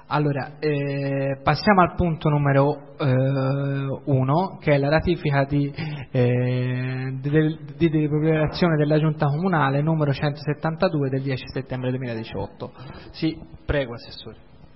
Allora, passiamo al punto numero 1, che è la ratifica di deliberazione della Giunta Comunale numero 172 del 10 settembre 2018. Sì, prego, Assessore.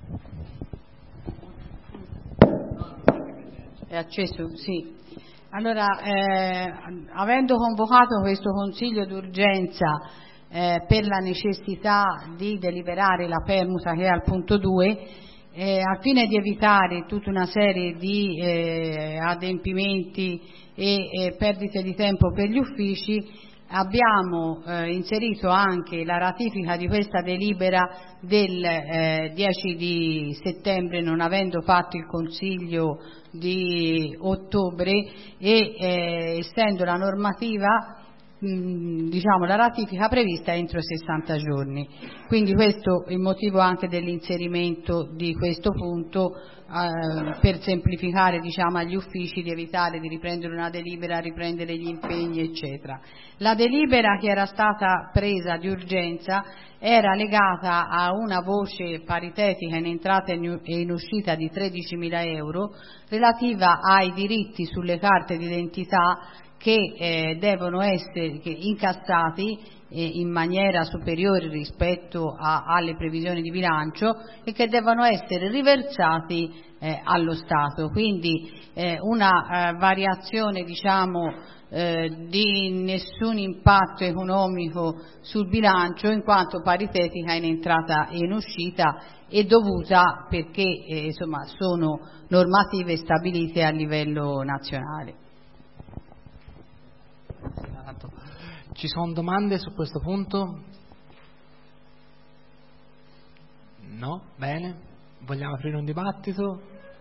È acceso? Sì. Allora, avendo convocato questo Consiglio d'urgenza per la necessità di deliberare la permuta che è al punto 2, al fine di evitare tutta una serie di adempimenti e perdite di tempo per gli uffici, abbiamo inserito anche la ratifica di questa delibera del 10 di settembre, non avendo fatto il Consiglio di ottobre e essendo la normativa, diciamo, la ratifica prevista entro 60 giorni. Quindi questo è il motivo anche dell'inserimento di questo punto, per semplificare, diciamo, agli uffici di evitare di riprendere una delibera, riprendere gli impegni, eccetera. La delibera che era stata presa di urgenza era legata a una voce paritetica in entrata e in uscita di 13.000 euro relativa ai diritti sulle carte d'identità che devono essere incassati in maniera superiore rispetto alle previsioni di bilancio e che devono essere riversati allo Stato. Quindi una variazione, diciamo, di nessun impatto economico sul bilancio, in quanto paritetica in entrata e in uscita, e dovuta perché insomma sono normative stabilite a livello nazionale. Ci sono domande su questo punto? No? Bene. Vogliamo aprire un dibattito?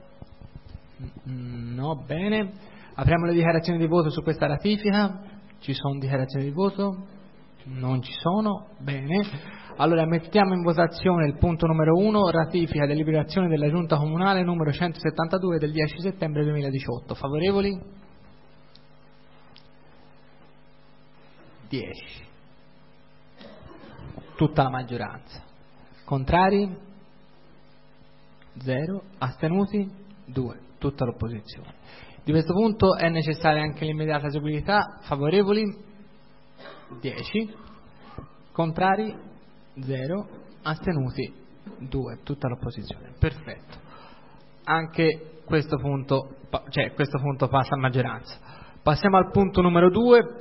No? Bene. Apriamo le dichiarazioni di voto su questa ratifica. Ci sono dichiarazioni di voto? Non ci sono? Bene. Allora mettiamo in votazione il punto numero 1, ratifica e deliberazione della Giunta Comunale numero 172 del 10 settembre 2018. Favorevoli? 10. Tutta la maggioranza. Contrari? 0. Astenuti? 2. Tutta l'opposizione. Di questo punto è necessaria anche l'immediata eseguibilità. Favorevoli? 10. Contrari? 0. Astenuti? 2. Tutta l'opposizione. Perfetto. Anche questo punto passa a maggioranza. Passiamo al punto numero 2.